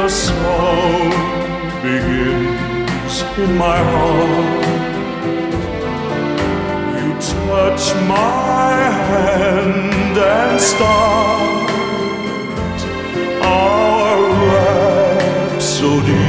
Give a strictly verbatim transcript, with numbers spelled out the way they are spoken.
a song begins in my heart. You touch my hand and start our rhapsody.